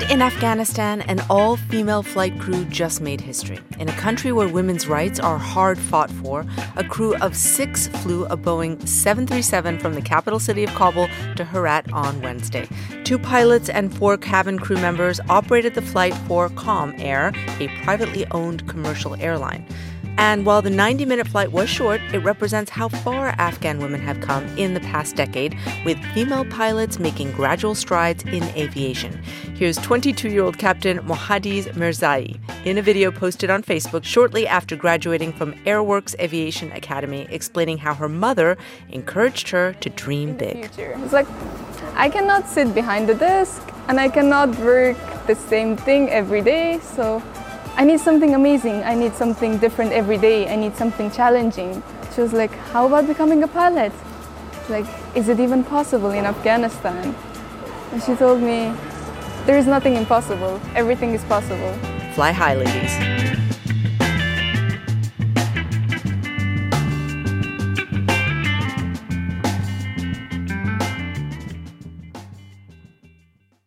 in Afghanistan, an all-female flight crew just made history. In a country where women's rights are hard fought for, a crew of 6 flew a Boeing 737 from the capital city of Kabul to Herat on Wednesday. 2 pilots and 4 cabin crew members operated the flight for Calm Air, a privately owned commercial airline. And while the 90-minute flight was short, it represents how far Afghan women have come in the past decade, with female pilots making gradual strides in aviation. Here's 22-year-old Captain Mohaddiz Mirzai in a video posted on Facebook shortly after graduating from Airworks Aviation Academy, explaining how her mother encouraged her to dream big. It's like, I cannot sit behind the desk and I cannot work the same thing every day, so I need something amazing. I need something different every day. I need something challenging. She was like, how about becoming a pilot? Like, is it even possible in Afghanistan? And she told me, there is nothing impossible. Everything is possible. Fly high, ladies.